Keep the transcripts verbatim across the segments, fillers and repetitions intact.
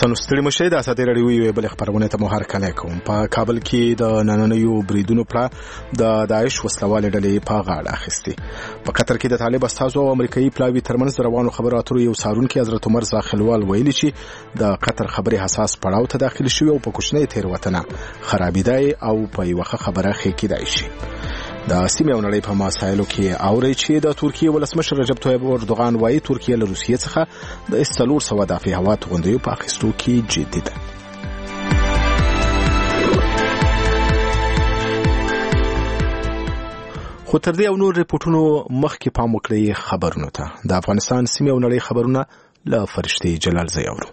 ګرانو ستړي مشه د اساطیر اړیوي وی بل خبرونه ته مو هر کله کوم په کابل کې د نننیو بریدونو په د داعش وسلواله ډلې په غاړه اخیستي. په قطر کې د طالب استازو او امریکایي پلاوی ترمنځ روانو خبرو اترو یو سارونکي حضرت عمر زاخلوال ویلي چې د قطر خبري حساس پړاو ته داخل شوی او په کوچنی تیروتنه خرابیدای او په یوه خبره خې کېدای شي. د سیمې او نړۍ په مسایلو کې اوري چې د ترکیه ولسمشر رجب طیب اردوغان وايي ترکیه له روسیې څخه د استلور سو دافع هوا توغندیو په اخیستو کې جدي ده. خو تر دې او نور ریپورتونو مخکې پام وکړئ خبرونو ته. د افغانستان سیمې او نړۍ خبرونه له فرشتي جلال زیاورو.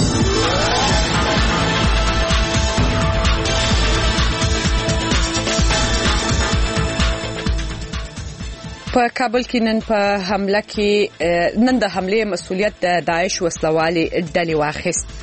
په کابل کې نن په حمله کې نن د حمله مسؤلیت د داعش وسلوالي ډلې واخیست.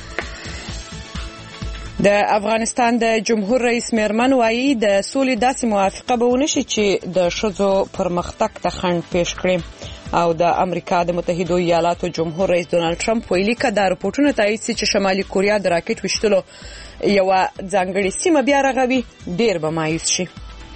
د افغانستان د جمهور رئیس میرمن وايي د سولې داسې موافقه به ونشي چې د ښځو پرمختګ ته خنډ پیښ کړي او د امریکا د متحده ایالاتو جمهور رئیس ډونالد ټرمپ ویلي چې دا راپورټونه تایید چې شمالي کوریا د راکټ وشتلو یو ځانګړي سیمه بیا رغوي ډیر به مایوس شي.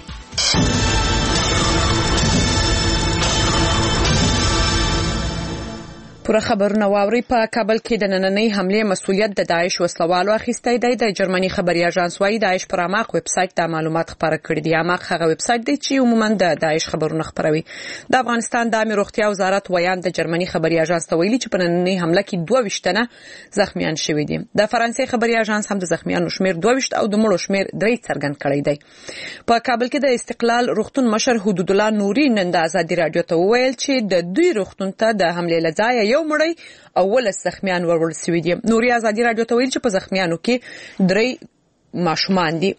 پوره خبرونه واوري. په کابل کې د نننۍ حمله مسؤلیت د داعش وسلوالو اخیستی دی. د جرمني خبري اژانس وايي داعش پر اماق ویب سټ د معلومات خبره کړې دي. اماق هغه ویب سټ دی چې عموما د داعش خبرونه خبروي. د افغانستان د امنیت روغتیا وزارت ویان د جرمني خبري اژانس ته ویلي چې په نننۍ حمله کې دوه ویشتنه زخمیان شوي دي. د فرانسې خبري اژانس هم د زخمیانو شمیر دوه ویشت او د مړو شمیر درې څرګند کړی دی. په کابل کې د استقلال روغتون مشر حدود الله نوري نن د ازادي رادیو ته ویل چې د دوی روغتون ته د حمله لځای یو مړی اول زخمیان ورول سوي دي. نوري ازادي رادیو ته ویل چې په زخمیانو کې درې ماشومان دي.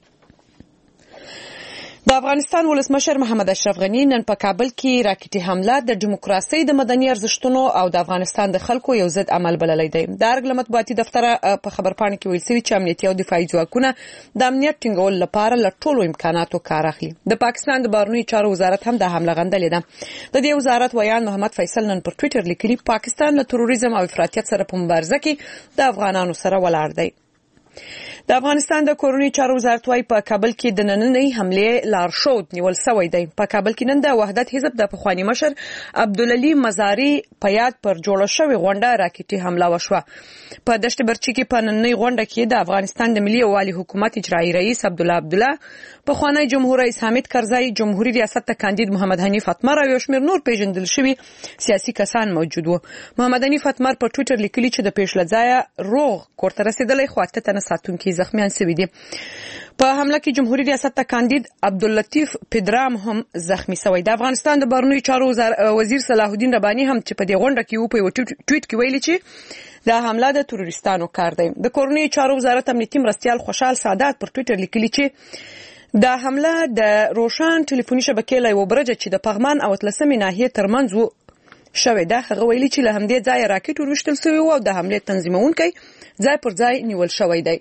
د افغانستان ولسمشر محمد اشرف غنی نن په کابل کې راکټي حمله د دیموکراسي د مدني ارزښتونو او د افغانستان د خلکو یو ضد عمل بللی دی. د ارګ مطبوعاتي دفتر په خبرپاڼه کې ویل شوی چې امنیتي او دفاعي ځواکونه د امنیت ټینګولو لپاره له ټولو امکاناتو کار اخلي. د پاکستان د بهرنیو چارو وزارت هم د حمله غندلې ده. د دې وزارت ویان محمد فیصل نن پر ټوئیټر لیکلي پاکستان له تروریزم او افراطیت سره په مبارزه کې د افغانانو سره ولاړ دی. د افغانستان د کورونی چارو وزارت وايي په کابل کې د نننۍ حمله لارښود نیول شوی دی. په کابل کې نن د وحدت حزب د پخوانی مشر عبدالعلی مزاری په یاد پر جوړه شوی غونډه راکټي حمله وشوه. په دشت برچی کې په نننۍ غونډه کې د افغانستان د ملي والي حکومت اجرایی رئیس عبدالله عبدالله، پخوانی جمهور رئیس حامد کرزی، جمهوریت ریاست ته کاندید محمد حنیف اتمر او شمیر نور پیژندل شوی سیاسي کسان موجود وو. محمد حنیف اتمر په ټوئیټر لیکلي چې د پیشلځای روغ کوړه رسیدلې خو اته تنه ساتونکي زخمیان شوي دي. په حمله کې جمهوریت ریاست ته کاندید عبداللطیف پدرام هم زخمی شوی. د افغانستان د بهرنیو چارو وزیر صلاح الدین ربانی هم چې په دې غونډه کې و په ټویټ کې ویلي چې دا حمله د تروریستانو کار دی. د کورنیو چارو وزارت امنیتي مرستیال خوشحال سعادت پر ټویټر لیکلي چې دا حمله د روشن ټلیفوني شبکې له یو برج چې د پغمان او اتلسمې ناحیې ترمنځ وو شوی ده. هغه ویلي چې له همدې ځایه راکټ وروشتل شوی او د حمله تنظیمونکی ځای پر ځای نیول شوی دی.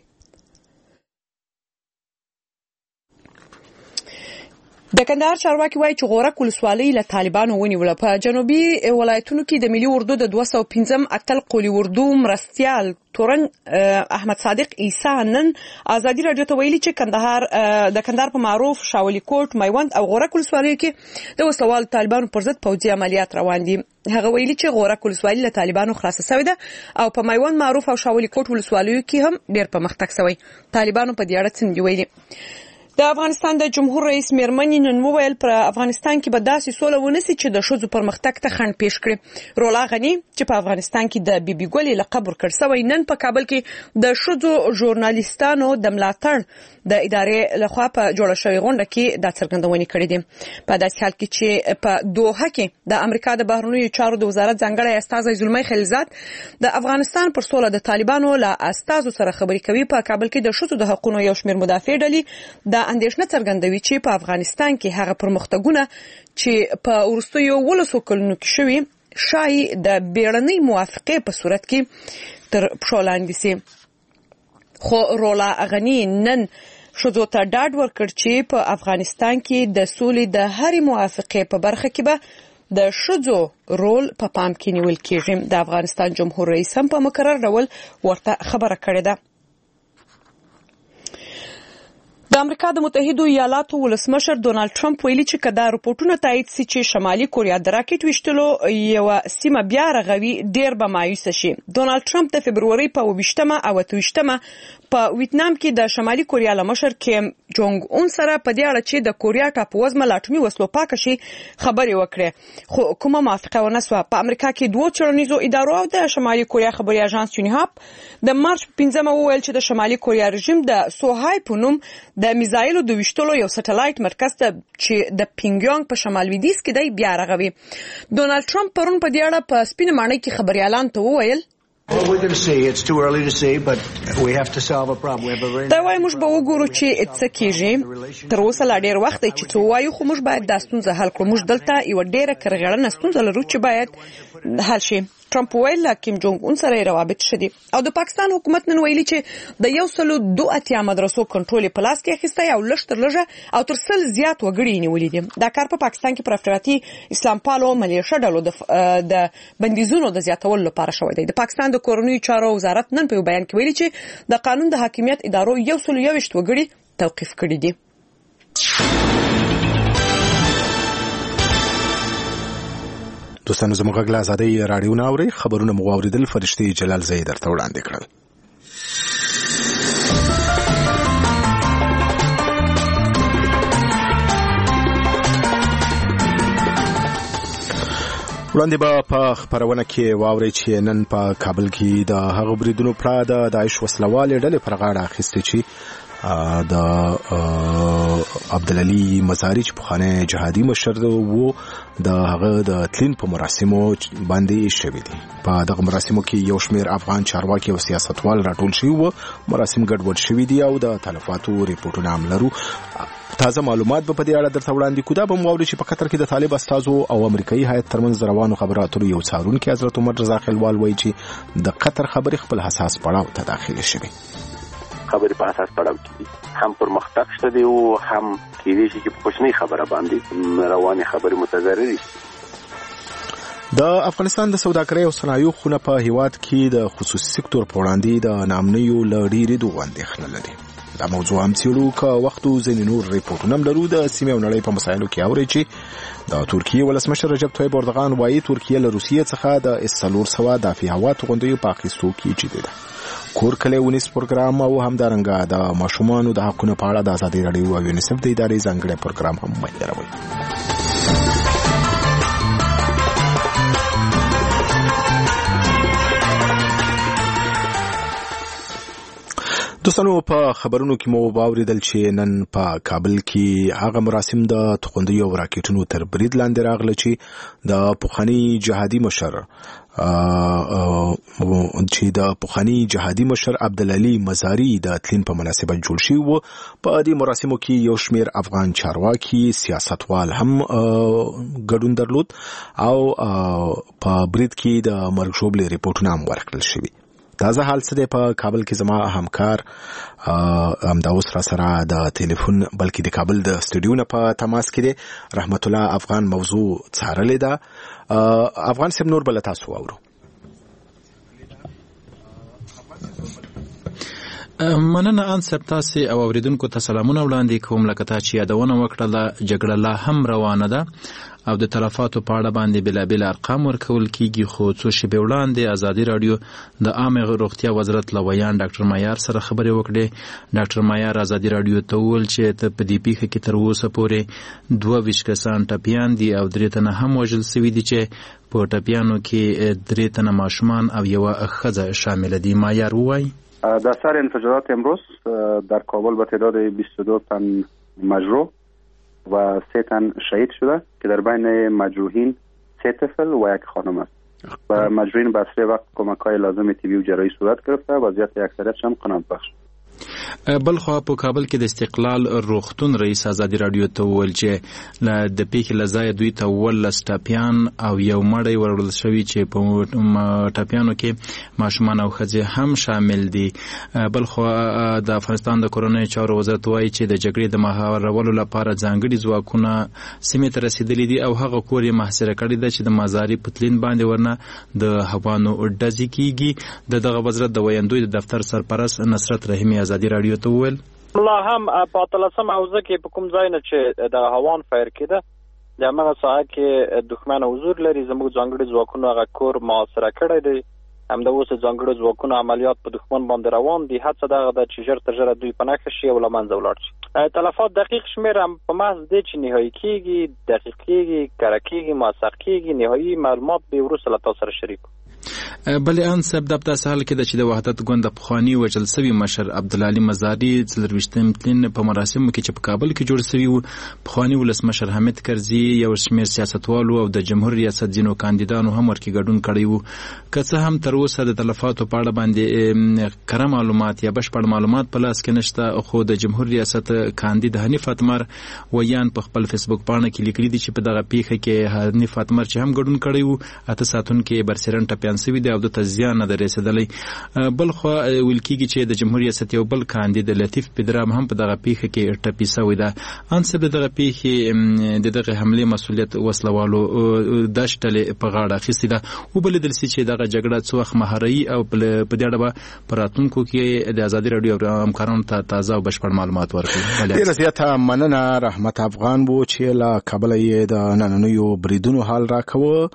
د کندهار چارواکي وایي چې غورک ولسوالۍ له طالبانو ونیوله. په جنوبي ولایتونو کې د ملي اردو د دوه سوه او پنځم اتل قولي اردو مرستیال تورن احمد صادق عیسی نن ازادي رادیو ته ویلي چې کندهار د کندهار په معروف شاولی کوټ، میوند او غورک ولسوالیو کې د وسوال طالبانو پر ضد پوځي عملیات روان دي. هغه ویلي چې غورک ولسوالي له طالبانو خلاصه شوې ده او په میوند معروف او شاولی کوټ ولسوالیو کې هم ډیر پرمختګ شوی. طالبانو په دې اړه څه ویلي؟ د افغانستان د جمهور رئیس میرمن نن وویل پر افغانستان کې به داسې سوله ونسي چې د ښځو پرمختګ ته خنډ پیښ کړي. رولا غنی چې په افغانستان کې د بیبي ګلې لقب ورکړ شوی نن په کابل کې د ښځو ژورنالیستانو د ملاتړ د ادارې لخوا په جوړه شوې غونډه کې د څرګندونې کړې دي. په داسې حال کې چې په دوحه کې د امریکا د بهرنیو چارو د وزارت ځانګړی استازی زلمی خلیلزاد د افغانستان پر سوله د طالبانو له استازو سره خبرې کوي. په کابل کې د ښځو د حقوقو یو شمېر مدافع ډلې د اندېښنه څرګندوي چې په افغانستان کې هغه پرمختګونه چې په وروستیو ولسو کلونو کې شوي شایي د بیړنۍ موافقې په صورت کې تر پښو لاندې سي. خو رولا غنی نن ښځو ته ډاډ ورکړ چې په افغانستان کې د سولې د هرې موافقې په برخه کې به د شذو رول په پا پام کې نیول کېږي. د افغانستان جمهور رئیس هم په مقرر ډول ورته خبره کړې ده. د امریکا د متحده ایالاتو ولسمشر ډونالد ټرمپ ویلي چې کدا راپورټونه تایید سي چې شمالي کوریا د راکټ وشتلو یو سیمه بیا رغوي ډیر به مایوس شي. ډونالد ټرمپ د فبرवरी په ویشتمه او اتویشتمه په ویتنام کې د شمالي کوریا لمشر کیم جونګ اون سره په دې اړه چې د کوریا ټاپووزمه لاټومي وسلو پاک شي خبرې وکړې، خو کومه موافقه ونه سوه. په امریکا کې دوه چړنیزو ادارو او د شمالي کوریا خبري اژانس یونیهاپ د مارچ پنځمه وویل چې د شمالي کوریا رژیم د سوهای په نوم د میزایلو د وشتلو یو سټلایټ مرکز ته چې د پینګیونګ په شمال لویدیځ کې دی بیا رغوي. ډونالد ټرمپ پرون په دې اړه په سپینه ماڼۍ کې خبريالان ته وویل Well, we're going to see. It's too early to see, but we have to solve a problem. We have a very دا وایي موږ به وګورو چې څه کیږي. تر اوسه لا ډیر وخت دی چې څه وایو، خو موږ باید دا ستونزه حل کړو. موږ دلته یو ډیره کرغړنه ستونزه لرو چې باید حل شي. ټرمپ ویل کیم جونګ اون سره روابط شدي. او د پاکستان حکومت نن ویلي چې د یو سلو دوه اتیا مدرسو کنټرول په لاس کې اخیستی او لږ تر لږه او تر سل زیات وګړي نیولي دي. دا کار په پاکستان کې پر افراطي اسلام پالو ملیشه ډلو د د بندیزونو د زیاتولو لپاره شوی دی. د پاکستان د کورنیو چارو وزارت نن په بیان کې ویلي چې د قانون د حاکمیت ادارو یو سلو یوویشت وګړي توقیف کړي دي. دوستانو زموږ غږ له ازادۍ راډیو نه اورئ. خبرونه مو واوریدل. فرشتي جلال زئی درته وړاندې کړل. وړاندې به په خبرونه کې واورئ چې نن په کابل کې د هغو بریدونو پړه د داعش وسلوالې ډلې پر غاړه اخیستې چې د عبدالعلی مزاری چې پخوانی جهادي مشر وو د هغه د تلین په مراسمو باندې شوی دي. په دغه مراسمو کې یو شمېر افغان چارواکي او سیاستوال راټول شوي وو. مراسم ګډوډ شوي دي او د تلفاتو ریپورټونه هم لرو. تازه معلومات به په دې اړه درته وړاندې کوو. دا به مو واورئ چې په قطر کې د طالب استازو او امریکایي هیات ترمنځ د روانو خبرو اترو یو څارونکی حضرت عمر رضا خیلوال وایي چې د قطر خبرې خپل حساس پړاو ته داخله شوي. خبرې په اساس پړاو کې هم پرمختګ شته دی او هم کېدای شي چې په کوچنۍ خبره باندې روانې خبرې متضررې شي. د افغانستان د سوداګرۍ او صنایعو خونه په هیواد کې د خصوصي سکتور په وړاندې د ناامنیو له ډېرې دوه اندېښنه لري. دا موضوع هم څېړو که وخت ځینې نور ریپورټونه هم لرو. د سیمې او نړۍ په مسایلو کې اورئ چې د ترکیې ولسمشر رجب طیب اردوغان وایي ترکیه له روسیې څخه د اس څلور سوه دافع هوا توغندیو په اخیستو کې جدي ده. کور کلی ونیس پروګرام او همدارنګه د ماشومانو د حقونو په اړه د ازادي راډیو او یونیسف د ادارې ځانګړی پروګرام هم مهیروي. دوستانو په خبرونو کې مو واوریدل چې نن په کابل کې هغه مراسم د توغندیو او راکټونو تر برید لاندې راغله چې د پخوانی جهادي مشر چې د پخوانی جهادي مشر عبدالعلی مزاری د تلین په مناسبت جوړ شوی وو. په دې مراسمو کې یو شمېر افغان چارواکي سیاستوال هم ګډون درلود او په برید کې د مرګ ژوبلې ریپورټونه هم ورکړل شوي. تازه حال څه دی په کابل کې زما همکار همدا اوس را سره د ټلیفون بلکې د کابل د سټوډیو نه په تماس کې دی. رحمت الله افغان موضوع څارلې ده. افغان صاحب نور بل تاسو واورو. مننه ان سب تاسو او اوریدونکو ته سلامونه وړاندې کوم. لکه تا چې یادونه وکړه جګړه لا هم روانه ده او د تلفاتو په اړه باندې بلابل ارقام ورکول کیږي. خو څو شپې وړاندې ازادي رادیو د عامه روغتیا وزارت لویان ډاکټر معیار سره خبرې وکړې. ډاکټر معیار ازادي رادیو ته وویل چې ته په دې پیښه کې تر اوسه پورې دوه ویشت کسان ټپیان دي او درې تنه هم وژل شوي دي چې په ټپیانو کې درې تنه ماشومان او یوه ښځه شامل دي. معیار ووایي در سر انفجارات امروز در کابل به تعداد بیست و دو تن مجروح و سه تن شهید شده که در بین مجروحین سه طفل و یک خانم است. و مجروحین به اسرع وقت کمک‌های لازم طبی و جراحی صورت گرفته. وضعیت اکثریتش هم قناعت بخش. بل خو په کابل کې د استقلال روغتون رئیس ازادي رادیو ته وویل چې د پیښې له ځایه دوی ته ولس ټاپیان او یو مړی وروړل شوي چې په ټاپیانو کې ماشومان او ښځې هم شامل دي. بل خو د افغانستان د کورنیو چارو وزارت وایي چې د جګړې د مهارولو لپاره ځانګړي ځواکونه سیمې ته رسېدلي دي او هغه کور یې محاصره کړی ده چې د مزاري پتلین باندې ورنه د هوانو ډزې کېږي. د دغه وزارت د ویاندوی د دفتر سرپرست نصرت رحیمي ازادي رادیو ته وویل لا هم په اتلسم حوزه کې په کوم ځای نه چې د هوان فایر کېده د هغه ساحه کې دښمن حضور لري زموږ ځانګړي ځواکونه هغه کور محاصره کړی دی. همدا اوس ځانګړي ځواکونه عملیات په دښمن باندې روان دي. هڅه دغه ده چې ژر تر ژره دوی په نښه شي او له منځه ولاړ شي. تلفات دقیق شمېر هم په محض دی چې نهایي کېږي دقیق کېږي کره کېږي موثق کېږي. نهایي معلومات به وروسته له تاسو سره شریکو. بلې ان سب د داسې حال کې د چې د وحدت ګوند پخوانی وجل سوي مشر عبدالعلي مزاري څلرويشتم تلین په مراسمو کې چې په کابل کې جوړ شوی و پخوانی ولسمشر حمید کرزي یو شمېر سیاستوالو او د جمهور ریاست ځینو کاندیدانو هم ورکې ګډون کړی وو. که څه هم تر اوسه د تلفاتو په اړه باندې کره معلومات یا بشپړ معلومات په لاس کې نشته، خو د جمهور ریاست کاندید حنیف اتمر ویان په خپل فیسبوک پاڼه کې لیکلي دي چې په دغه پیښه کې حنیف اتمر چې هم ګډون کړی وو اته ساتونکو برسرن ټپیان سوي دی او د تزیان نه رسیدلی. بل خو ویل کېږي چې د جمهور ریاست یو بل کاندید لطیف پدرام هم په دغه پیښه کې ټپي سوی ده. انسب دغه پیښې د دغه حمله مسؤلیت وسلوالو د شټلې په غاړه اخیستې ده او بل د لسی چې دغه جګړه څو وخت مهاري او په دې اړه په راتلونکو کې د ازادي رادیو همکارانو ته تازه او بشپړ معلومات ورکړي. ډېر زیاته مننه رحمت افغان وو چې له کابل یې د نننیو بریدونو حال راکوه.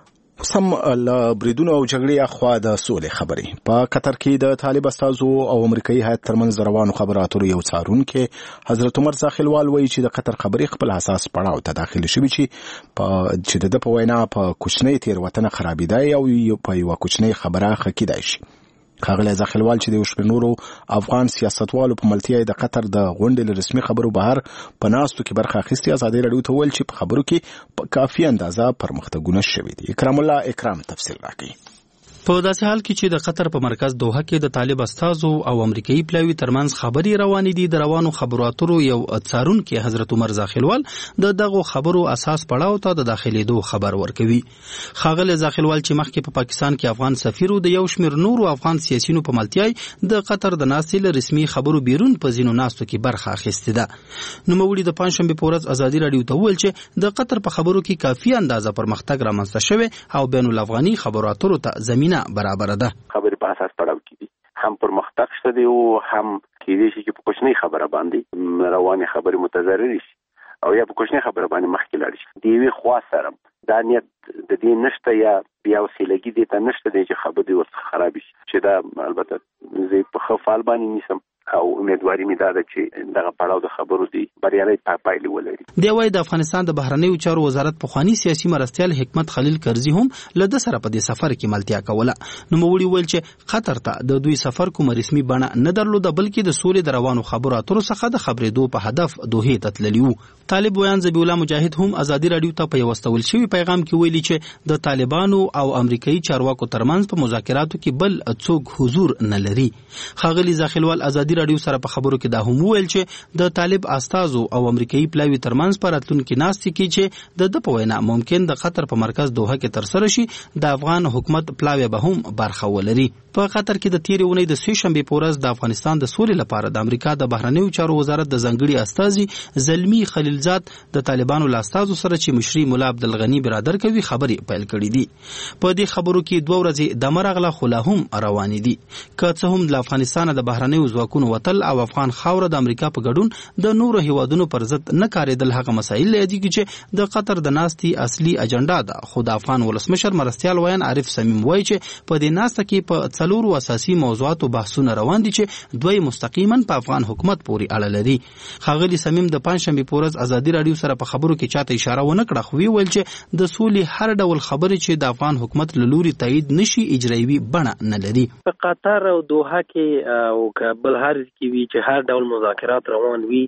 سم له بریدونو او جګړې اخوا د سولې خبرې په قطر کې د طالب استازو او امریکایي هیات ترمنځ روانو خبرو اترو یو څارونکي حضرت عمر زاخیلوال وایي چې د قطر خبرې خپل حساس پړاو ته داخل شوي چې په چې د په وینا په کوچنۍ تیروتنه خرابېدای او په یو کوچنۍ خبره خکېدای شي. ښاغلی زاخیلوال چې د یو شمېر نورو افغان سیاستوالو په ملتیا د قطر د غونډې له رسمي خبرو بهر په ناستو کې برخه اخیستې ازادي راډیو ته وویل چې په خبرو کې په کافي اندازه پرمختګونه شوي دي. اکرام الله اکرام تفصیل راکړي. په داسې حال کې چې د قطر په مرکز دوحه کې د طالب استازو او امریکایي پلاوي ترمنځ خبري روانې دي، د روانو خبرو اترو یو څارونکي حضرت عمر زاخیلوال د دغه خبرو اساس پړاو ته د داخليدو خبر ورکوي. ښاغلی زاخیلوال چې مخکې په پاکستان کې افغان سفیر د یو شمېر نورو افغان سیاسيونو په ملتیای د قطر د ناستې له رسمي خبرو بیرون په ځینو ناستو کې برخه اخیستې ده. نوموړي د پنځشنبه په ورځ ازادي راډیو ته وویل چې د قطر په خبرو کې کافي اندازه پرمختګ رامنځته شوی او بین الافغاني خبرو اترو ته زمينه برابر ده. خبرې په اساس پړاو کې دي، هم پرمختګ شته دی او هم کېدای شي چې په کوچنۍ خبره باندې روانې خبرې متضررې شي او یا په کوچنۍ خبره باندې مخکې لاړ شي. د یوې خوا سره دا نیت د دې نشته یا بیا وسیلګي دې ته نشته دی چې خبرې ورڅخه خراب شي، چې دا البته زه په ښه فعال باندې نیسم او امیدواري مې دا ده چې دغه پړاو د خبرو دی بریالي پایلې ولري. دی وايي د افغانستان د بهرنیو چارو وزارت پخوانی سیاسي مرستیال حکمت خلیل کرزي هم له د سره په دې سفر کې ملتیا کوله. نو موړي ویل چې قطر ته د دوی سفر کوم رسمي بڼه نه درلوده، بلکې د سولې د روانو خبرو اترو څخه د خبرېدو په هدف دوه ته تللی وو. طالب ویان ذبیح الله مجاهد هم ازادي راډیو ته په یو واستول شوی پیغام کې ویلي چې د طالبانو او امریکایي چارواکو ترمنځ په مذاکراتو کې بل څوک حضور نه لري. ښاغلی زاخیلوال ازادي راډیو سره په خبرو کې دا هم ویل چې د طالب استازو او امریکایي پلاوي ترمنځ پر اتلونکو ناستې کې چې د د په وینا ممکن د قطر په مرکز دوحه کې تر سره شي د افغان حکومت پلاوي به هم برخه ولري. په قطر کې د تیرې اونۍ د سې شنبې په ورځ د افغانستان د سولې لپاره د امریکا د بهرنیو چارو وزارت د ځنګړي استازي زلمی خلیلزاد د طالبانو له استازو سره چې مشري مولا عبدالغنی برادر کوي خبرې پیل کړې دي. په دې خبرو کې دوه ورځې د مرغله خلا هم روانې دي. که څه هم د افغانستان د بهرنیو ځواکونو وتل او افغان خاوره د امریکا په ګډون د نورو هیوادونو پر ضد نه کارېدل هغه مسایل دي چې د قطر د ناستي اصلي اجنډا ده. خو د افغان ولسمشر مرستیال ویان عارف صمیم وایي چې په دې ناسته کې په څلورو اساسي موضوعاتو بحثونه روان دي چې دوی مستقیما په افغان حکومت پورې اړه لري. ښاغلی صمیم د پنځشنبې په ورځ ازادي راډیو سره په خبرو کې چاته اشاره ونه کړه، خو ویل چې د سولې هر ډول خبرې چې د افغان حکومت له لوري تایید نشي اجرایوي بڼه نه لري. په قطر او دوحه کې او کابل هر کې وی چې هر ډول مذاکرات روان وي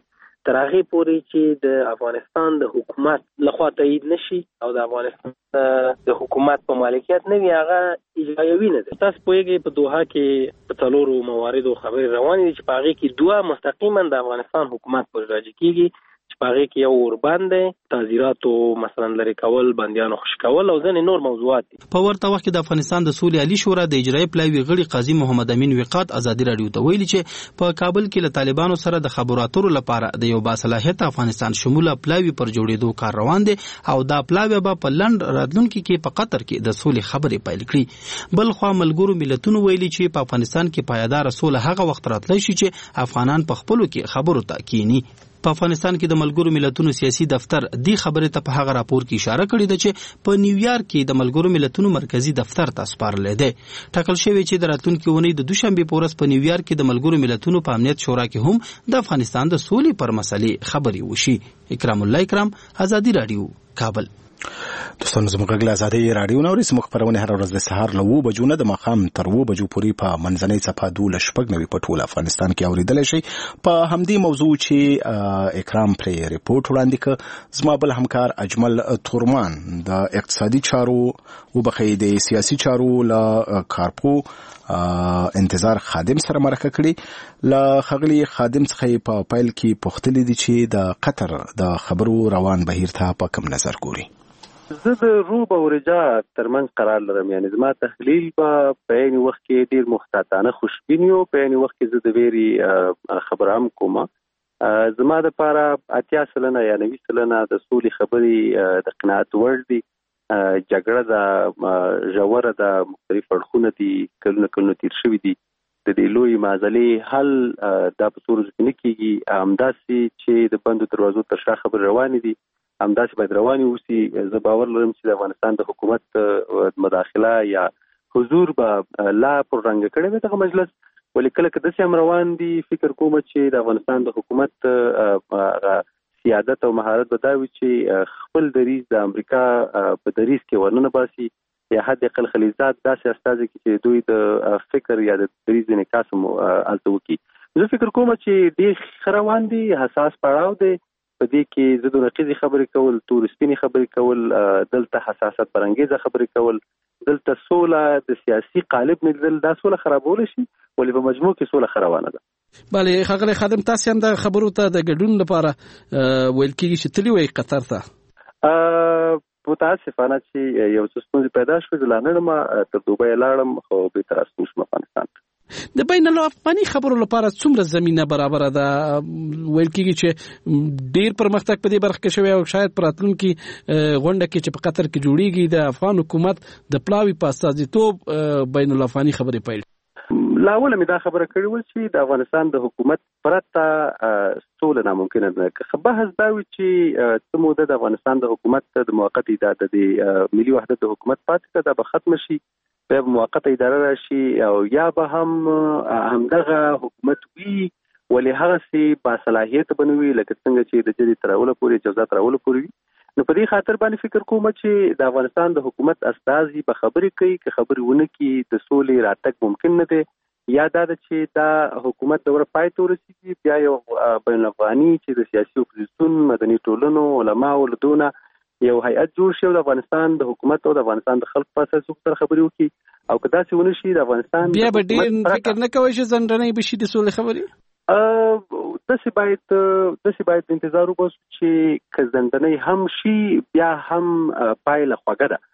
تر هغه پورې چې د افغانستان د حکومت لخوا تایید نشي او د افغانستان د حکومت په مالکیت نه وي هغه اجرایوي نه ده. تاسو پوهیږئ په دوحه کې په څلورو مواردو خبرې روانې دي چې په هغه کې دوه مستقیما د افغانستان حکومت پورې راجع کیږي چې په هغه کې یو اوربند دی، تعزیراتو مثلا لري کول، بندیانو خوشي کول او ځینې نور موضوعات دي. په ورته وخت کې د افغانستان د سولې عالی شورا د اجرایي پلاوي غړي قاضي محمد امین وقات ازادي رادیو ته ویلي چې په کابل کې له طالبانو سره د خبرو اترو لپاره د یو باصلاحیت افغانستان شموله پلاوي پر جوړېدو کار روان دي او دا پلاوي به په لند راتلونکي کې په قطر کې د سولې خبرې پیل کړي. بل خو ملګرو ملتونو ویلي چې په افغانستان کې پایدار سوله هغه وخت راتلی شي چې افغانان په خپلو کې خبرو ته کینی. په افغانستان کې د ملګرو ملتونو سیاسي دفتر دی خبره ته په هغه راپور کې اشاره کړې ده چې په نیویارک کې د ملګرو ملتونو مرکزی دفتر ته سپارل دی. ټاکل شوی چې د راتلونکي اونۍ د دوشنبه په ورځ په نیویارک کې د ملګرو ملتونو په امنیت شورا کې هم د افغانستان د سولې پر مسلې خبرې وشي. اکرام الله اکرام، آزادی رادیو، کابل. دوستانو زموږ غږ آزادي رادیو نو زموږ خبرونه هر ورځ د سهار له اوه بجو نه د ماښام تر اوه بجو پورې په منځنۍ صفحه دوله شپږ نوي په ټول افغانستان کې اوریدلی شي. په همدې موضوع چې اکرام پرې ریپورت وړاندې کړ، زما بل همکار اجمل تورمان د اقتصادي چارو وبخښئ د سیاسي چارو له کارپو انتظار خادم سره مرکه کړي. له ښاغلي خادم څخه په پیل کې پوښتلي دي چې د قطر د خبرو روان بهیر ته په کوم نظر ګوري. زه د روب او رجا ترمنځ قرار لرم، یعنی زما تحلیل به په عین وخت کې ډیر محتاطانه خوشبین یو، په عین وخت کې زه د ویري خبره هم کوم. زما دپاره اتیا سلنه یا نوي سلنه د سولې خبرې د قناعت وړ دي. جګړه د ژوره د مختلف اړخونه دي، کلونه کلونه تیر شوي دي. د دې لوی معضلې حل دا په څو ورځو کې نه کېږي، همداسې چې د بندو دروازو تر شا خبرې روانې دي همداسې باید روانې اوسي. زه باور لرم چې د افغانستان د حکومت مداخله یا حضور به لا پررنګه کړی وي دغه مجلس، ولې کله که داسې هم روان دي فکر کوم چې د افغانستان د حکومت سیادت او مهارت به دا وي چې خپل دریځ د امریکا په دریځ کې ورننه باسي، یا حد اقل خلیزات داسې استازي چې دوی د فکر یا د دریځ انعکاس هم هلته وکړي. زه فکر کوم چې ډېر ښه روان دي، حساس پړاو دی. په دې کې ضد و نقیضې خبرې کول، تور سپینې خبرې کول، دلته حساسیت برانګیزه خبرې کول، دلته سوله د سیاسي قالب نه لیدل، دا سوله خرابولی شي، ولې په مجموع کې سوله ښه روانه ده. بله ښاغلی خادم، تاسې هم د خبرو ته د ګډون لپاره ویل کېږي چې تللي وئ قطر ته؟ متاسفانه چې یو څه ستونزې پیدا شوې، زه لا نه یم، تر دوبۍ لاړم خو بېرته راستون شوم افغانستان ته. د بین الافغاني خبرو لپاره څومره زمینه برابره ده؟ ویل کېږي چې ډیر پرمختګ په دې برخه کې شوی او شاید په راتلونکي غونډه کې چې په قطر کې جوړیږي د افغان حکومت د پلاوي په استازیتوب بین الافغاني خبرې پیل. لا اوله مې دا خبره کړې وه چې د افغانستان د حکومت پرته سوله ناممکنه ده. که بحث دا وي چې څه موده د افغانستان د حکومت د موقت اداره د ملي وحدت د حکومت پاتې ده، دا به ختم شي، بیا به موقته اداره راشي، او یا به هم همدغه حکومت وي، ولې هغسې باصلاحیته به نه وي لکه څنګه چې د جدي تراوله پورې جوزا تراوله پورې وي. نو په دې خاطر باندې فکر کوم چې د افغانستان د حکومت استازي به خبرې کوي، که خبرې ونه کړي د سولې راتګ ممکن نه دی. یا دا ده چې دا حکومت دوره پای ته ورسېږي، بیا یو بین الافغاني چې د سیاسي اپوزیسیون، مدني ټولنو، علماو له دونه یو هیئت جوړ شي او د افغانستان د حکومت او د افغانستان د خلکو په اساس سره خبرې وکړي، او که داسې ونه شي د افغانستان بیا به ډېر فکر نه کوئ چې ځنډنۍ به شي د سولې خبرې؟ داسې باید داسې باید انتظار وباسو چې که ځنډنۍ هم شي بیا هم پایله خوږه ده.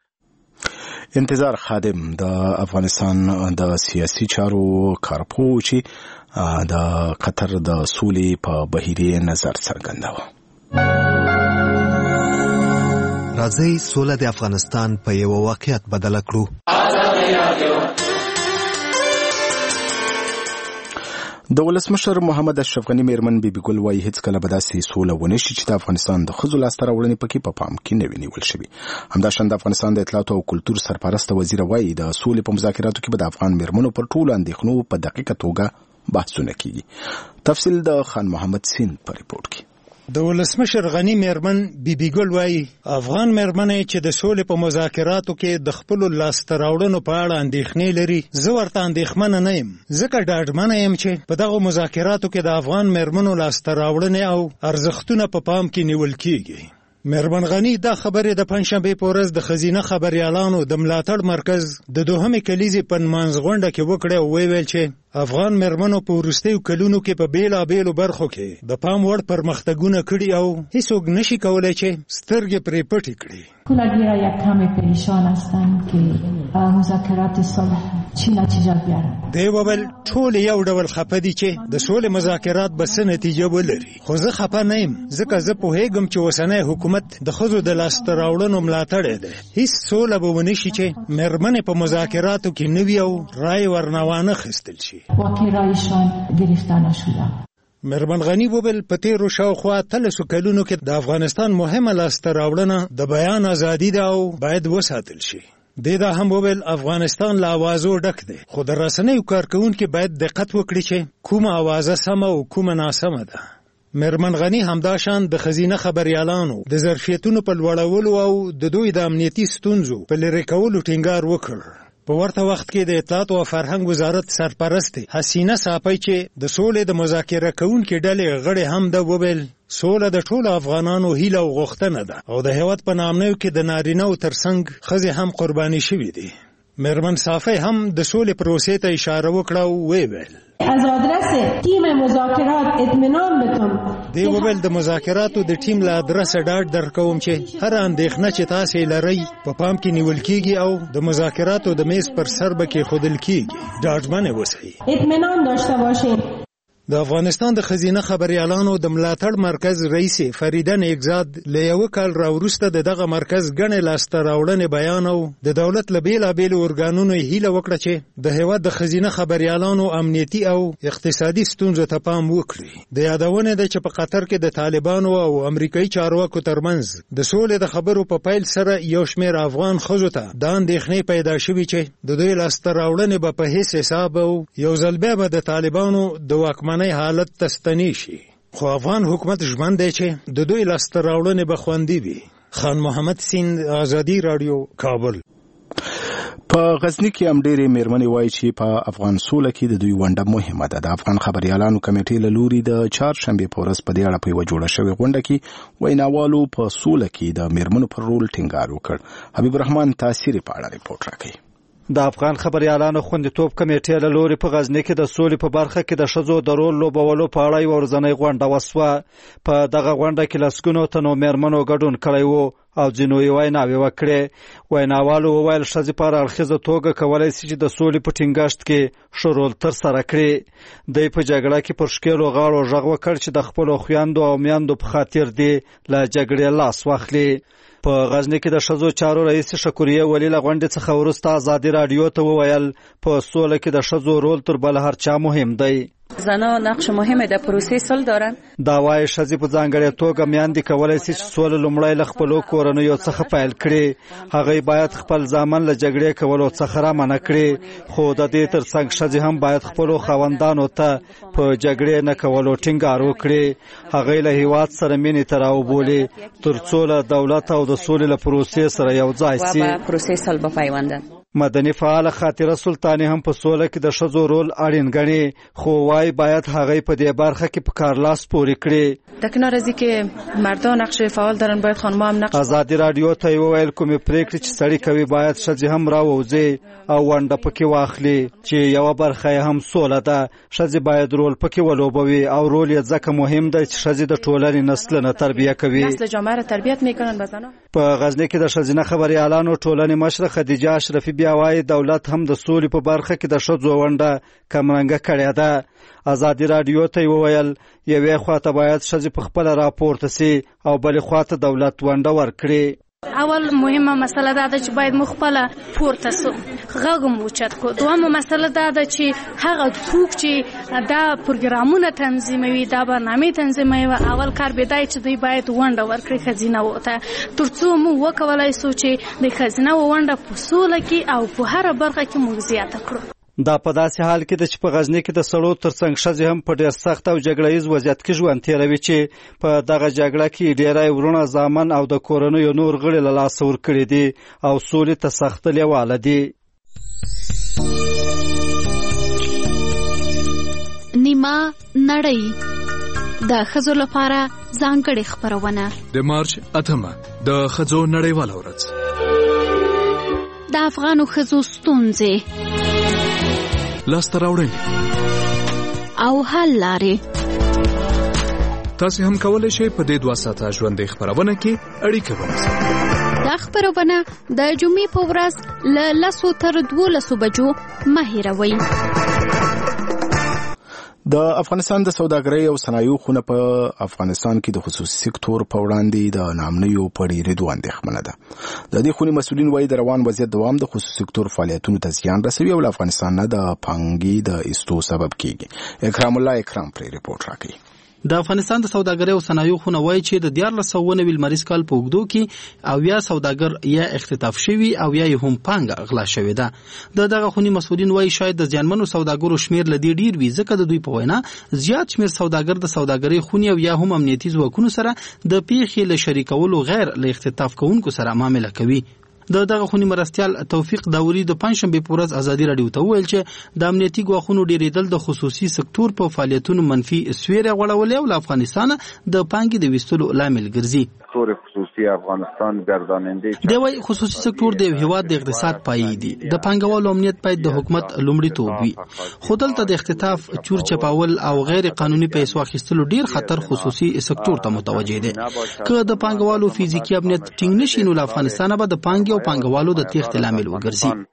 انتظار خادم د افغانستان د سیاسي چارو کارپو چې د قطر د سولې په بهیر نظر څرګنداوه. راځئ سوله د افغانستان په یو واقعیت بدل کړو. د ولسمشر محمد اشرف غنی میرمن بیبي ګل وايي هیڅ کله به داسې سوله ونه شي چې د افغانستان د ښځو لاسته راوړنې پکې په پام کې نه وي نیول شوي. همداشان د افغانستان د اطلاعاتو او کلتور سرپرسته وزیره وايي د سولې په مذاکراتو کې به د افغان میرمنو پر ټولو اندېښنو په دقیقه توګه بحثونه کیږي. تفصیل د خان محمد سین په ریپورت کې. د ولسمشر غنی میرمن بیبي ګل وایي افغان میرمنې چې د سولې په مذاکراتو کې د خپلو لاسته راوړنو په اړه اندېښنې لري زه ورته اندېښمنه نه یم ځکه ډاډمنه یم چې په دغو مذاکراتو کې د افغان میرمنو لاسته راوړنې او ارزښتونه په پام کې نیول کیږي. میرمن غنی دا خبرې د پنځشنبې په ورځ د ښځینه خبریالانو د ملاتړ مرکز د دوهمې کلیزې په نمانځ غونډه کې وکړې او ویل چې افغان میرمنو په وروستیو کلونو کې په بیلابیلو برخو کې د پام وړ پرمختګونه کړي او هیڅوک نشي کولی چې سترګې پرې پټې کړي. کولگیرا یک کمی پریشان هستند که مذاکرات صلح چی نتیجه بیارن. دی وویل ټول یو ډول خفه دي چې د سولې مذاکرات به څه نتیجه ولري خو زه خفه نه یم ځکه زه پوهیږم چې اوسنی حکومت د ښځو د لاسته راوړنو ملاتړی دی. هیڅ سوله به ونه شي چې میرمنې په مذاکراتو کې نه وي او رای ورنه وانخیستل شي. واقع رایشان گرفته نشده. میرمن غنی وویل په تیرو شاوخوا اتلسو کلونو کې د افغانستان مهمه لاسته راوړنه د بیان ازادي ده او باید وساتل شي. دې دا هم وویل افغانستان له اوازو ډک دی خو د رسنیو کارکوونکي باید دقت وکړي چې کومه اوازه سمه او کومه ناسمه ده. میرمن غنی همداشان د ښځینه خبریالانو د ظرفیتونو په لوړولو او د دوی د امنیتي ستونزو په لرې کولو ټینګار وکړ. په ورته وخت کې د اطلاعات او فرهنګ وزارت سرپرست حسینه صافی چې د سولې د مذاکره کوونکې ډلې غړې هم ده وویل سوله د ټولو افغانانو هیله او غوښتنه ده او د هیواد په نامنیو کې د نارینه‌و ترڅنګ ښځې هم قرباني شوي دي. میرمن صافی هم د سولې پروسې ته اشاره وکړه او ویل از آدرس تیم مذاکرات اطمینان بتم. دی وویل د مذاکراتو د ټیم له ادرسه ډاډ درکوم چې هر اندېښنه چې تاسې لرئ په پام کې نیول کیږي او د مذاکراتو د میز پر سر به کېښودل کیږي. ډاډمنه اوسئ. اطمینان داشته باشید. د افغانستان د ښځینه خبریالانو د ملاتړ مرکز رئیس فریده نیکزاد له یو کال راوروسته د دغه مرکز ګڼې لاسته راوړنې بیان او د دولت له بیلابیلو ارګانونو یې هیله وکړه چې د هیواد د ښځینه خبریالانو امنیتي او اقتصادي ستونزو ته پام وکړي. د یادونې ده چې په قطر کې د طالبانو او امریکایي چارواکو ترمنځ د سولې د خبرو په پیل سره یو شمېر افغان ښځو ته دا اندېښنې پیدا شوي چې د دوی لاسته راوړنې به په هیڅ حساب او یو ځل بیا به د طالبانو د واکمنۍ حالت تستنی شي. خو افغان حکومت ژمن دی چې د دوی لاسته راوړنې به خوندي وي. خان محمد سیند، آزادي رادیو، کابل. په غزنی کې هم ډېرې میرمنې وایي چې په افغان سوله کې د دوی ونډه مهمه ده. د افغان خبریالانو کمیټې له لوري د چهارشنبې په ورځ په دې اړه په یوه جوړه شوې غونډه کې ویناوالو په سوله کې د میرمنو پر رول ټینګار وکړ. حبیب الرحمن تاثیر په اړه ریپورت راکوي. د افغان خبریالانو خوندیتوب کمیټې له لوري په غزنی کې د سولې په برخه کې د ښځو د رول لوبولو په اړه یوه ورځنۍ غونډه وسوه. په دغه غونډه کې لسګونو تنو میرمنو ګډون کړی و او ځینو یې ویناوې وکړې. ویناوالو وویل ښځې په هر اړخیزه توګه کولی شي چې د سولې په ټینګښت کې ښه رول ترسره کړي. دوی په جګړه کې پر ښکېلو غاړو غږ وکړ چې د خپلو خویندو او میندو په خاطر دې له جګړې لاس واخلي. په غزنی کې د ښځو چارو رئیس شکوریه ولی له غونډې څخه وروسته ازادي راډیو ته وویل په سوله کې د ښځو رول تر بل هر چا مهم دی. زنها نقش مهمه در پروسه صلح دارن. دا وایي ښځې په ځانګړې توګه میندې کولی شي چې سوله لومړی له خپلو کورنیو څخه پیل کړي. هغوی باید خپل زامن له جګړې کولو څخه رامنع کړي، خو د دې ترڅنګ ښځې هم باید خپلو خاوندانو ته په جګړې نه کولو ټینګار وکړي. هغوی له هیواد سره مینې ته راوبولي تر څو له دولت او د سولې له پروسې سره یو ځای شي. پروسه صلح بپیوندن. مدني فعال خاطره سلطاني هم په سوله کې د ښځو رول اړین ګڼي، خو وايي باید هغوی په دې برخه کې په کارلاس پورې کړي. در کنار از اینکه مردان نقش فعال دارن باید خانم‌ها هم نقش. ازادي راډیو ته وویل کومې پریکړې چې سړی کوي باید ښځې هم راووځي او ونډه پکې واخلي چې یوه برخه یې هم سوله ده. ښځې باید رول پکې ولوبوي او رول یې ځکه مهم دی چې ښځې د ټولنې نسلونه تربیه کوي. نسل جامعه را تربیت میکنن بزنه. په غزنی کې د ښځینه خبریالانو ټولنې مشره خدیجه اشرفي بیا وایي دولت هم د سولې په برخه کې د ښځو ونډه کمرنګه کړې ده. ازادي راډیو ته وویل یوې خواته باید ښځې په خپله راپورته سي او بلې خواته دولت ونډه ورکړي. اول مهمه مسله دا ده چې باید موږ خپله پورته سو غږ مو اوچت کړو. دویمه مسله دا ده چې هغه څوک چې دا پروګرامونه تنظیموي دا برنامې تنظیموي اول کار به دی چې دوی باید ونډه ورکړي ښځینهو ته تر څو موږ وکولی سو چې د ښځینهو ونډه په سوله کې او په هره برخه کې موږ زیاته کړو. دا په داسې حال کې د چې په غزنی کې د سړو ترڅنګ ښځې هم په ډېر سخت او جګړهیز وضعیت کې ژوند تېروي چې په دغه جګړه کې ډېری وروڼه زامن او د کورنیو نور غړي له لاسه ورکړي دي او سولې ته سخت لیواله دي. نیمه نړۍ د ښځو لپاره ځانګړې خپرونه د مارچ اتمه د ښځو نړیواله ورځ د افغانو ښځو ستونزې لاسته راوړنې او حل لارې. تاسو هم کولای شئ په دې دوه ساعته ژوندۍ خپرونه کې اړیکه ونیسئ. دا خپرونه د جمعې په ورځ له لسو تر دولسو بجو مه هېروئ. د افغانستان د سوداګرۍ او صنایعو خونه په افغانستان کې د خصوصي سکتور په وړاندې د نامنیو په ډېرېدو اندېښمنه ده. د دې خونې مسؤلین وایي د روان وضعیت دوام د خصوصي سکتور فعالیتونو ته زیان رسوي او له افغانستان نه د پانګې د ایستو سبب کیږي. اکرام الله اکرام پرې رپورټ راکوي. د افغانستان د سوداګرۍ او صنایعو خونه وایي چې د دیارلس سوه نوي لمریز کال په اوږدو کې اویا سوداګر یا اختطاف شوي او یا یې هم پانګه غلا شوې ده. د دغه خونې مسؤلین وایي شاید د زیانمنو سوداګرو شمیر له دې ډیر وي ځکه د دوی په وینا زیات شمیر سوداګر د سوداګرۍ خونې او یا هم امنیتي ځواکونو سره د پیښې له شریکولو غیر له اختطاف کوونکو سره معامله کوي. د دغه خونی مرستيال توفیق داوري د پنځشنبه په ورځ ازادي رادیو ته ویل چې د امنیتي ګواښونو ډیریدل د خصوصي سکتور په فعالیتونو منفي سویره غوړولې او افغانستان د پانګې د وستلو لامل ګرځي. سکتور خصوصي افغانستان ګرداننده دی وای خصوصي سکتور د هیواد د اقتصاد پایې دي. د پانګوالو امنیت باید د حکومت لومړیتوب وي. خو دلته د اختطاف چور چپاول او غیر قانوني پیسو اخیستلو ډیر خطر خصوصي سکتور ته متوجه دي. که د پانګوالو فزیکی امنیت ټینګ نشي نو افغانستان به د پانګې او پانګوالو د تېښتې لامل وګرځي.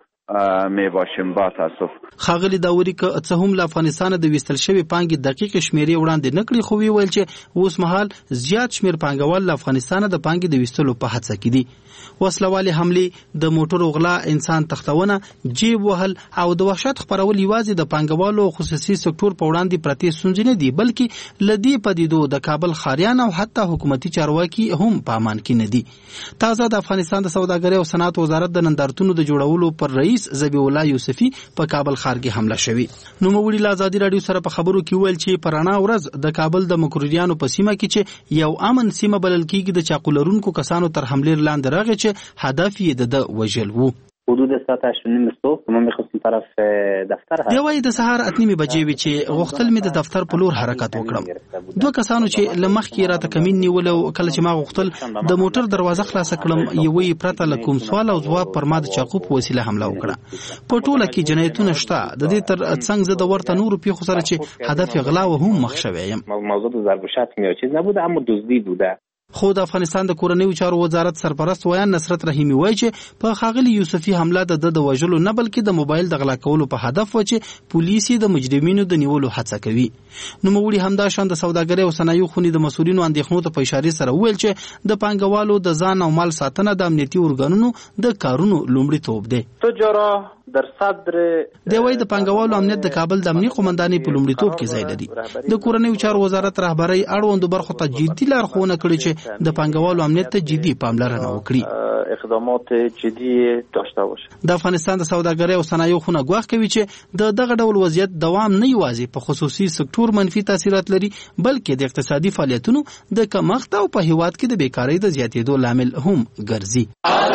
می باشیم با تاسف. خاغلی داوري که څه هم له افغانستان د وستل شوی پانګې دقیق شمیرې وړاندې نکړي خو وی ویل چې اوس مهال زیات شمیر پانګوال له افغانستان د پانګې د وستلو په هڅه کې دي. وسلوالي حمله د موټرو غلا انسان تختونه جیب وهل او د وحشت خبرول یوازې د پانګوالو خصوصي سکتور په وړاندې پرتې ستونزې نه دي بلکې لدی پدیدو د کابل خاریان او حتی حکومتي چارواکي هم په امان کې نه دي. تازه د افغانستان د سوداګرۍ او صنعت وزارت د نندارتونو د جوړولو پر رئیس زبی الله یوسفی په کابل ښار کې حمله شوی. نو موږ له آزادي رادیو سره په خبرو کې ویل چې پرانا ورځ د کابل د مکروریانو په سیمه کې چې یو امن سیمه بلل کېږي د چاقولرونکو کسانو تر حمله لاندې راغی چې هدف یې د وژل وو. حدود ساعت هشت و نیم صبح ما می‌خواستم طرف دفتر هست. دی وای د سهار اته نیمه بجې وی چې غوښتل می د دفتر په لور حرکت وکړم. دوه کسانو چې لمخ کې راته کمین نیول او کله چې ما غوښتل د موټر دروازه خلاص کړم یوې پرته لکوم سوال او ځواب پر ما د چاقو په وسیله حمله وکړه. په ټوله کې جنایتونه شته. د دې تر څنګ زه د ورته نور پیښو سره چې هدف غلا و هم مخ شوی یم. موضوع ضرب و شتم یا چیز نبوده اما دزدی بوده. خو د افغانستان د کورنیو چارو وزارت سرپرست ویان نصرت رحیمی وایي چې په خاغلی یوسفی حمله د د وژلو نه بلکې د موبایل د غلا کولو په هدف و چې پولیس د مجرمینو د نیولو هڅه کوي. نو موږ همدا شان د سوداګرۍ او صنایعو خونې د مسؤلینو اندېښنو ته په اشاره سره ویل چې د پانګوالو د ځان او مال ساتنه د امنیتي ارګانونو د کارونو لومړیتوب دی. تجارا در صدر دی وای د پانګوالو امنیت د کابل د امنیتي قومندانۍ په لومړیتوب کې ځای لري. د کورنیو چارو وزارت رهبرۍ اړوند برخو ته جدي لارښوونه کړې چې د پانګوالو امنیت ته جدي پاملرنه وکړي. اقدامات جدي داشته باشه. د افغانستان د سوداګرۍ او صنایعو خونه ګواښ کوي چې د دغه ډول وضعیت دوام نه یوازې په خصوصي سکتور منفي تاثیرات لري بلکې د اقتصادي فعالیتونو د کمښت او په هیواد کې د بیکارۍ د زیاتېدو لامل هم ګرځي.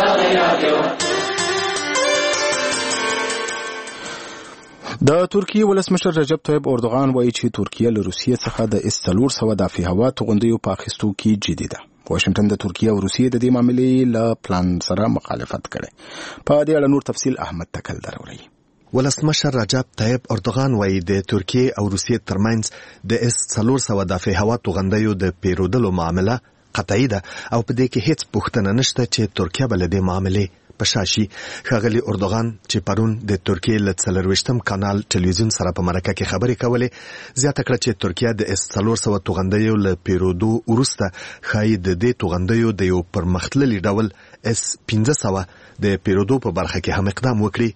د ترکیه ولسمشر رجب طیب اردوغان وایي چې ترکیه له روسیې څخه د اس څلور سوه دافع هوا توغندیو په اخیستو کې جدي ده. واشنگټن د ترکیه او روسیې د دې معاملې له پلان سره مخالفت کړي. په دې اړه نور تفصیل احمد تکل دروي. ولسمشر رجب طیب اردوغان وایي د ترکیه او روسیې ترمنځ د اس څلور سوه دافع هوا توغندیو د پیرودلو معامله قطعي ده او په دې کې هیڅ پوښتنه نشته چې ترکیه بل دې معاملې پشاشي. خاغلی اردوغان چې پرون د ترکیه له څلرویشتم کانال ټلویزیون سره په مرکه کې خبرې کولې زیاته کړه چې ترکیه د اس څلور سوه توغندیو له پیرودو وروسته ښایي د دې توغندیو د یو پرمختللي ډول اس پنځه سوه د پیرودو په برخه کې هم اقدام وکړي.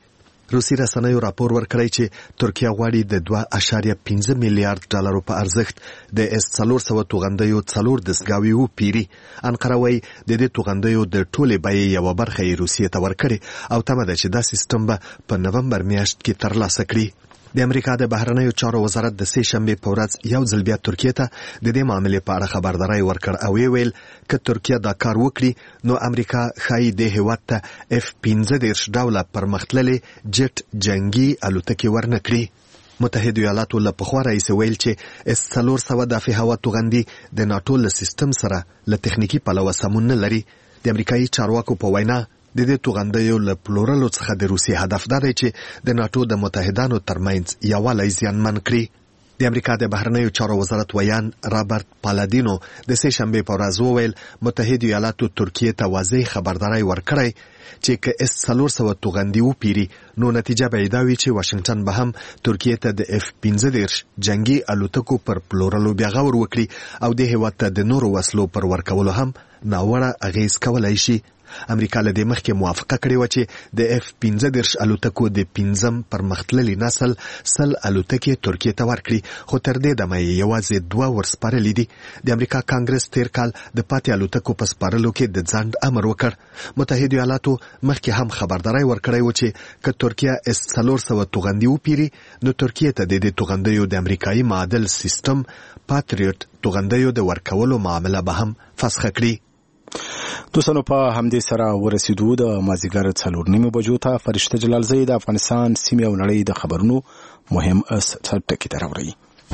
روسي رسنیو راپور ورکړی چې ترکیه غواړي د دوه اعشاریه پنځه میلیارډ ډالرو په ارزښت د اس څلور سوه توغندیو څلور دستګاوې وپیري. انقره وایي د دې توغندیو د ټولې بیې یوه برخه یې روسیې ته ورکړې او تمه ده چې دا سیستم به په نومبر میاشت کې ترلاسه کړي. د امریکا د بهرنیو چارو وزارت د سې شنبې په ورځ یو ځل بیا ترکیې ته د دې معاملې په اړه خبرداری ورکړ او ویې ویل که ترکیه دا کار وکړي نو امریکا ښایي دې هېواد ته اف پنځه دېرش ډوله پرمختللې جټ جنګي الوتکې ورنه کړي. متحده ایالاتو له پخوا راهیسې ویل چې اس څلور سوه دافع هوا توغندي د ناټو له سیستم سره له تخنیکي پلوه سمون نه لري. د امریکایي چارواکو په وینا د دې توغندیو له پلورلو څخه د روسیې هدف دا دی چې د ناټو د متحدانو ترمنځ یووالی زیانمن کړي. د امریکا د بهرنیو چارو وزارت ویان رابرټ پالادینو د سې شنبې په ورځ وویل متحده ایالاتو ترکیې ته واضح خبرداری ورکړی چې که اس څلور سوه توغندي وپیري نو نتیجه به یې دا وي چې واشنګټن به هم ترکیې ته د اف پنځه دېرش جنګي الوتکو پر پلورلو بیا غور وکړي او د هېواد ته د نورو وسلو پر ورکولو هم ناوړه اغیز کولی شي. امریکا له دې مخکې موافقه کړې وه چې د اف پنځه دېرش الوتکو د پنځم پرمختللي نسل سل الوتکې ترکیې ته ورکړي، خو تر دې دمه یې یوازې دوه ورسپارلي دي. د امریکا کانګرس تیر کال د پاتې الوتکو په سپارلو کې د ځنډ امر وکړ. متحده ایالاتو مخکې هم خبرداری ورکړی و چې که ترکیه اس څلور سوه توغندي وپیري نو ترکیې ته د دې توغندیو د امریکایي معادل سیستم پاتریوټ توغندیو د ورکولو معامله به هم فسخه کړي. دوستانو په همدې سره ورسېدو د مازدیګر څلور نیمو بجو ته فرشته جلالزی د افغانستان سیمې او نړۍ د خبرونو مهم ټکي ته راوړي.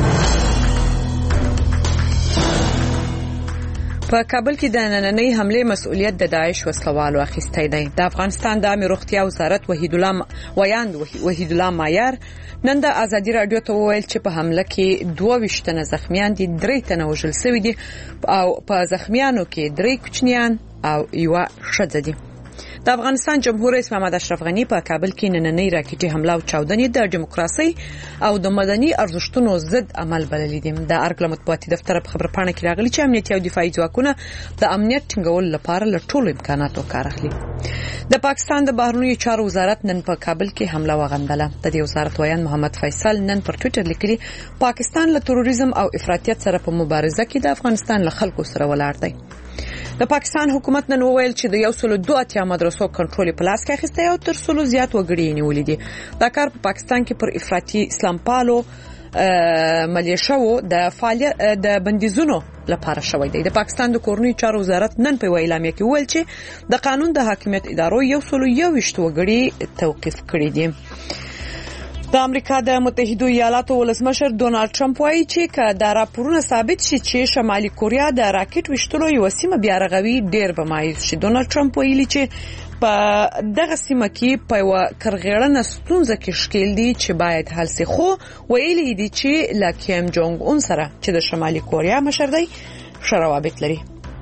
په کابل کې د نننۍ حملې مسؤلیت د داعش وسلوالو اخیستی دی. د افغانستان د عامه روغتیا وزارت وحید الله ویاند وحید الله مایار نن د ازادي رادیو ته وویل چې په حمله کې دوه ویشت تنه زخمیان دي، درې تنه وژل شوي دي او په زخمیانو کې درې کوچنیان او یوه ښځه دي. د افغانستان جمهور رئیس محمد اشرف غنی په کابل کې نننۍ راکټي حمله او چاودنې د دیموکراسي او د مدني ارزښتونو ضد عمل بللي دي. د ارګ مطبوعاتي دفتر په خبرپاڼه کې راغلي چې امنیتي او دفاعي ځواکونه د امنیت ټینګولو لپاره له ټولو امکاناتو کار اخلي. د پاکستان د بهرنیو چارو وزارت نن په کابل کې حمله وغندله. د دې وزارت ویان محمد فیصل نن پر ټوئیټر لیکلي پاکستان له تروریزم او افراطیت سره په مبارزه کې د افغانستان له خلکو سره ولاړ دی. د پاکستان حکومت نن وویل چې د یو سل دوه اتیا مدرسو کنټرول په لاس کې اخیستی او تر سلو زیات وګړي نیولې دي. دا کار په پاکستان کې پر افراطي اسلام پالو ملیشو د فعالیت د بندیزونو لپاره شوی دی. د پاکستان د کورنیو چارو وزارت نن په اعلامیه کې وویل چې د قانون د حاکمیت ادارو یو سل یو ویشت وګړي توقیف کړي دي. د امریکا د متحده ایالاتو ولسمشر ډونالد ټرمپ وایي چې که دا راپورونه ثابت شي چې شمالي کوریا د راکټ وشتلو یو سیمه بیا رغوي ډیر به مایوس شي. ډونالد ټرمپ ویلي چې په دغه سیمه کې په یوه کرغېړنه ستونزه کې ښکېل دي چې باید حل شي، خو ویلي دي چې له کیم جونګ اون سره چې د شمالي کوریا مشر دی ښه روابط لري.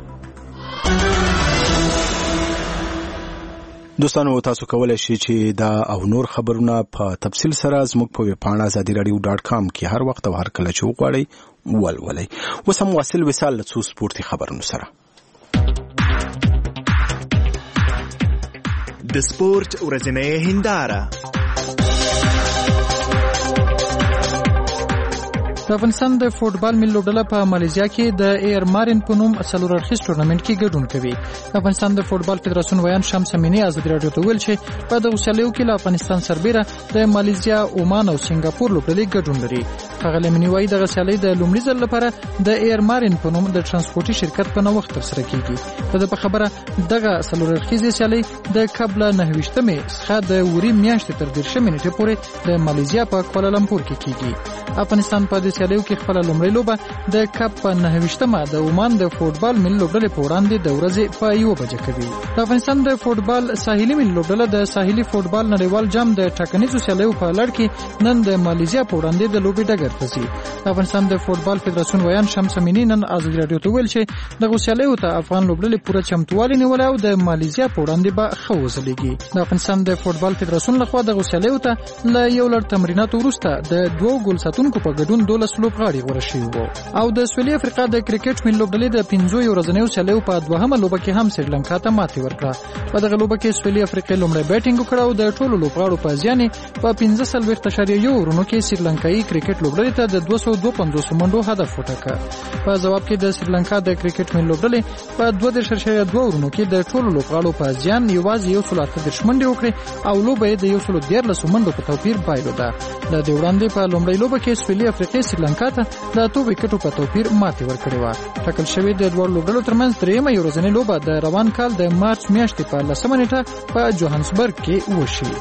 دوستانو تاسو کولای شئ چې دا او نور خبرونه په تفصیل سره زموږ په ویب پاڼه ازادي رادیو ډاټ کام کې هر وخت او هر کله چې وغواړئ ولولئ. اوس هم واصل وصال له څو سپورتي خبرونو سره. د سپورت ورځنۍ هنداره. د افغانستان د فوټبال ملي لوبډله په مالیزیا کې د ایر مارین په نوم څلور اړخیز ټورنمنټ کې ګډون کوي. د افغانستان د فوټبال فدراسیون ویان شمس امینی ازادي رادیو ته ویل چې په دغه سیالیو کې له افغانستان سربیره د مالیزیا، عمان او سنگاپور لوبډلې ګډون لري. هغه امینی وايي دغه سیالي د لومړي ځل لپاره د ایر مارین په نوم د ترانسپورتي شرکت په نوښت ترسره کیږي. د په خبره دغه څلور اړخیز سیالي د قبل نه ویشتمې څخه د وری میاشتې تر دیرشمې نیټې پورې د مالیزیا په کوالالمپور کې کیږي. افغانستان په دې سیالیو کې خپل لومړی لوبه د کپ په نه ویشتمه د عمان د فوټبال ملي لوبډلې په وړاندې د ورځې په یو بجې کوي. د افغانستان د فوټبال ساحلي ملي لوبډله د ساحلي فوټبال نړیوال جام د ټاکنیزو سیالیو په لړ کې نن د مالیزیا په وړاندې د لوبې ډګر ته ځي. د افغانستان د فوټبال فدراسیون ویان شمس امینی نن ازادي رادیو ته ویل چې دغه سیالیو ته افغان لوبډلې پوره چمتووالی نیولې او د مالیزیا په وړاندې به ښه وځلېږي. د افغانستان د فوټبال فدراسیون لخوا دغه سیالیو ته له یو لړ تمریناتو وروسته د دوو ګول ساتونکو په ګډون دولس دولس لوبغاړي غوړه شوي وو او د سویلي افریقا د کرکټ ملي لوبډلې د پنځو ورځنیو سیالیو په دوهمه لوبه کې هم سریلانکا ته ماتې ورکړه. په دغه لوبه کې سویلي افریقا لومړی بیټینګ وکړ او د ټولو لوبغاړو په زیان په پنځه څلوېښت اعشاریه یو اورونو کې سریلانکایي کرکټ لوبډلې ته د دوه سوه دوه پنځوس منډو هدف وټاکه. په جواب کې د سریلانکا د کرکټ ملي لوبډلې په دوه دېرش اعشاریه دوه اورونو کې د ټولو لوبغاړو په زیان یوازې یو سل اته دېرش منډې وکړې او لوبه یې د یو سل دیارلس منډو په توپیر بایلوده. د دې وړاندې په لومړۍ لوبه کې سویلي افریقا سریلانکا ته د اته وکټو په توپیر ماتې ورکړې وه. ټاکل شوې د دواړو لوبډلو ترمنځ درېیمه ورځنۍ لوبه د روان کال د مارچ میاشتې په لسمه نیټه په جوهانسبرګ کې وشي.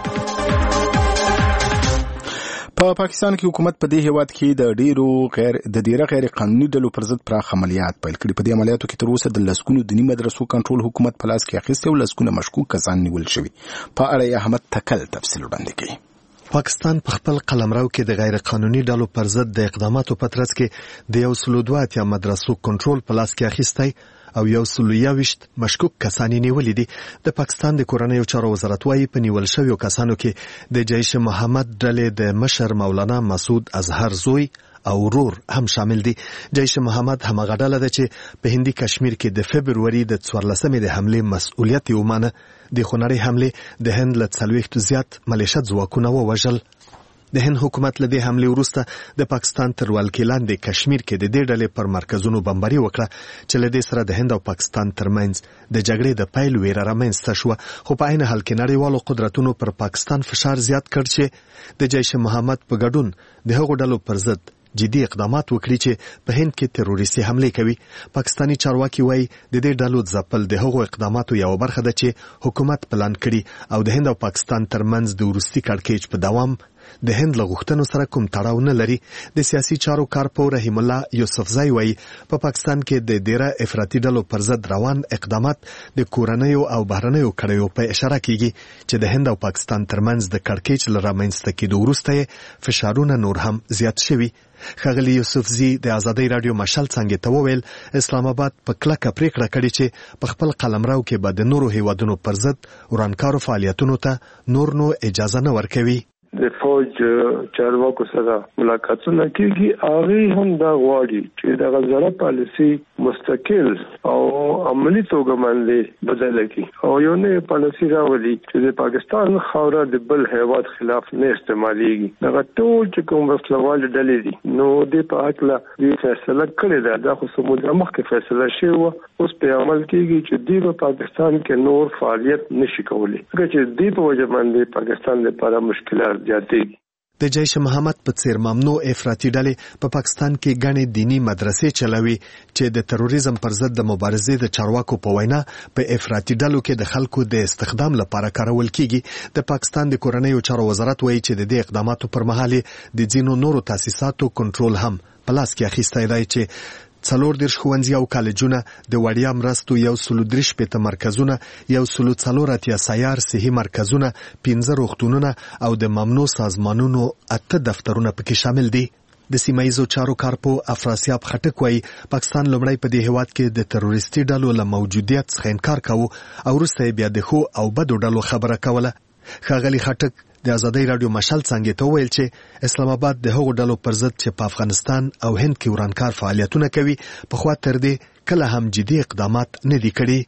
په پاکستان کې حکومت په دې هیواد کې د ډیرو غیر د ډیره غیر قانوني ډلو پر ضد پراخ عملیات پیل کړي. په دې عملیاتو کې تر اوسه د لسګونو دینی مدرسو کنټرول حکومت په لاس کې اخیستی او لسګونه مشکوک کسان نیول شوي. په اړه احمد تکل تفصیل وړاندې کوي. پاکستان په خپل قلمرو کې د غیر قانوني ډلو پر ضد د اقداماتو په ترڅ کې د یو سل دوه اتیا مدرسو کنټرول په لاس کې اخیستی او یو سل یوویشت مشکوک کسان نیولي دي. د پاکستان د کورنیو چارو وزارت وايي په نیول شویو کسانو کې د جیش محمد ډلې د مشر مولانا مسعود اظهر زوی او ورور هم شامل دي. جیش محمد همغه ډله ده چې په هندي کشمیر کې د فبروري د څوارلسمې د حملې مسؤلیت یې ومانه. د خونړۍ حملې د هند له څلوېښتو زیات ملیشه ځواکونه ووژل. د هند حکومت له دې حملې وروسته د پاکستان تر ولکې لاندې کشمیر کې د دې ډلې پر مرکزونو بمباري وکړه چې له دې سره د هند او پاکستان ترمنځ د جګړې د پیل ویره رامنځته شوه. خو په عین حال کې نړیوالو قدرتونو پر پاکستان فشار زیات کړ چې د جیش محمد په ګډون د هغو ډلو پر ضد جدي اقدامات وکړي چې په هند کې تروریستي حملې کوي. پاکستانی چارواکي وایي د دې ډلو ځپل د هغو اقداماتو یو برخه ده چې حکومت پلان کړي او د هند او پاکستان ترمنځ د وروستي کړکېچ په دوام د هند له غوښتنو سره کوم تړاو نه لري. د سیاسي چارو کارپو رحیم الله یوسفزای وایي په پاکستان کې د ډیره افراطي ډلو پر ضد روان اقدامات د کورنیو او بهرنیو کړیو په اشاره کیږي چې د هند او پاکستان ترمنځ د کړکېچ له رامنځته کېدو وروسته فشارونه نور هم زیات شوي. ښاغلي یوسفزي د ازادۍ راډیو مشال څنګه ته وویل اسلام آباد په کلکه پریکړه کړې چې په خپل قلمرو کې به د نورو هیوادونو پر ضد ورانکارو فعالیتونو ته نور نو اجازه نه ورکوي. د فوج چارواکو سره ملاقاتونه کیږي. هغه هم دا غواړي چې د غزره پالیسي مستقل او عملی توګه باندې بدل کړي او یو نه پالیسي راولي چې د پاکستان خاوره د بل هیواد خلاف نه استعماليږي. دا ټول چې کوم وسلوال ډلې دي نو د په اړه د فیصله کړې ده. دا خو سموده مخکې فیصله شوی اوس په عمل کېږي چې د پاکستان کې نور فعالیت نشي کولی. چې د په وجه باندې پاکستان لپاره مشکلات زیاتېږي. د جیش محمد په څیر ممنوع افراطي ډلې په پاکستان کې ګڼې دینی مدرسې چلوي چې د تروریزم پر ضد د مبارزې د چارواکو په وینا په افراطي ډلو کې د خلکو د استخدام لپاره کارول کیږي. د پاکستان د کورنیو چارو وزارت وایي چې د دې اقداماتو پر مهال د ځینو نورو تاسیساتو کنټرول هم په لاس کې اخیستی دی چې څلور دېرش ښوونځي او کالجونه د وړیا مرستو یو سل درې شپېته مرکزونه یو سل څلور اتیا سیار صحي مرکزونه پنځه روغتونونه او د ممنوع سازمانونو اته دفترونه پکې شامل دي. د سیمایزو چارو کارپو افراسیاب خټک وایي پاکستان لومړی په دې هیواد کې د تروریستي ډلو له موجودیت څخه انکار کاوه او وروسته بیا د ښو او بدو ډلو خبره کوله. ښاغلي خټک د ازادۍ راډیو مشال څنګه ته ویل چې اسلام آباد د هغو ډلو پر ضد چې په افغانستان او هند کې ورانکار فعالیتونه کوي په خوا تر دې کله هم جدي اقدامات نه دي کړي.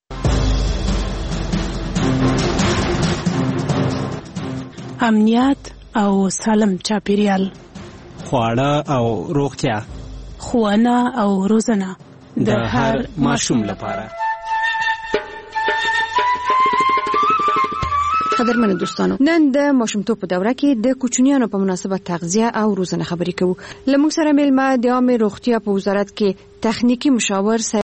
امنیت او سالم چاپیریال، خواړه او روغتیا، ښوونه او روزنه د هر ماشوم لپاره. قدرمنو دوستانو، نن د ماشومتوب په دوره کې د کوچنیانو په مناسبت تغذیه او روزنه خبرې کوو. لمونږ سره مېلمه د عامه روغتیا په وزارت کې تخنیکی مشاور